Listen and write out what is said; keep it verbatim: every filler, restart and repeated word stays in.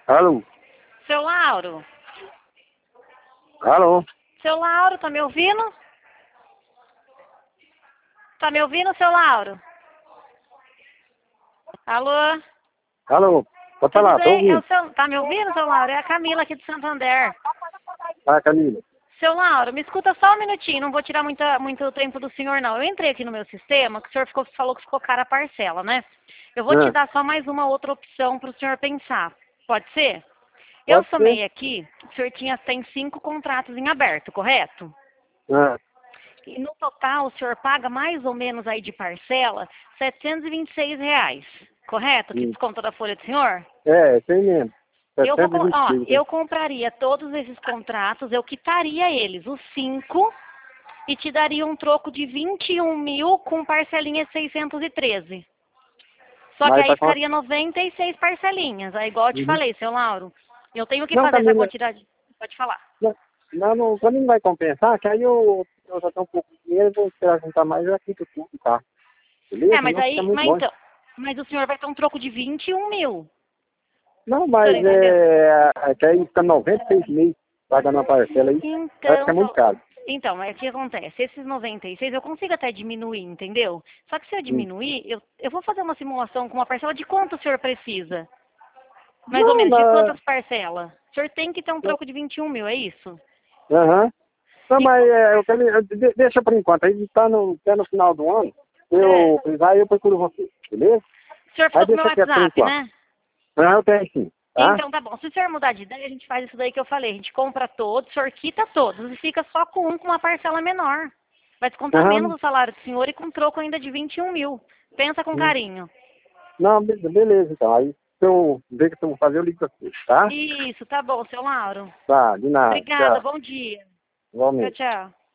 Alô? Seu Lauro? Alô? Seu Lauro, tá me ouvindo? Tá me ouvindo, seu Lauro? Alô? Alô? Pode Tudo falar, tô bem? É o ouvindo. seu... Tá me ouvindo, seu Lauro? É a Camila aqui de Santander. Ah, Camila. Seu Lauro, me escuta só um minutinho, não vou tirar muita, muito tempo do senhor, não. Eu entrei aqui no meu sistema, que o senhor ficou, falou que ficou cara a parcela, né? Eu vou te Ah, dar só mais uma outra opção para o senhor pensar. Pode ser? Eu pode ser? somei aqui, o senhor tinha, tem cinco contratos em aberto, correto? Ah, E no total, o senhor paga mais ou menos aí de parcela setecentos e vinte e seis reais, correto? Que sim. desconta da folha do senhor? É, tem mesmo. Eu, vou, setecentos co- e vinte e ó, seis, né? eu compraria todos esses contratos, eu quitaria eles, os cinco, e te daria um troco de vinte e um mil com parcelinha de seiscentos e treze. Só que Mas aí tá com... ficaria noventa e seis parcelinhas. Aí, igual eu te Uhum. falei, seu Lauro, eu tenho que Não, fazer essa Camila, quantidade. Pode falar. não, não, não, pra mim não vai compensar, que aí eu, eu já tenho um pouco de dinheiro, vou esperar juntar mais, eu já quito tudo, tá? É, Beleza? mas Não fica aí, muito mas longe. então, mas o senhor vai ter um troco de vinte e um mil. Não, O senhor mas entendeu? é, é que aí fica noventa e seis meses pagando a parcela aí, vai ficar Então, muito seu- caro. então, mas o que acontece? Esses noventa e seis eu consigo até diminuir, entendeu? Só que se eu Hum. diminuir, eu, eu vou fazer uma simulação com uma parcela de quanto o senhor precisa? Mais ou Não, menos, de na... quantas parcelas? O senhor tem que ter um troco de vinte e um mil, é isso? Aham. Não, E, mas co- é, eu quero, eu- de- deixa por enquanto, aí tá no, até no final do ano, é, eu precisar, eu procuro você, beleza? o senhor Aí ficou com o meu deixa quieto por WhatsApp, enquanto. né? Não, eu tenho sim, tá? Então tá bom. Se o senhor mudar de ideia, a gente faz isso daí que eu falei. A gente compra todos, o senhor quita todos e fica só com um com uma parcela menor. Vai descontar menos Aham. o salário do senhor e com troco ainda de vinte e um mil. Pensa com Hum. carinho. Não, be- beleza, então. Aí, se eu ver o que eu vou fazer, eu ligo pra você, tá? Isso, tá bom, seu Lauro. Tá, de nada. Obrigada, Tchau. bom dia. Tchau, Igualmente. tchau.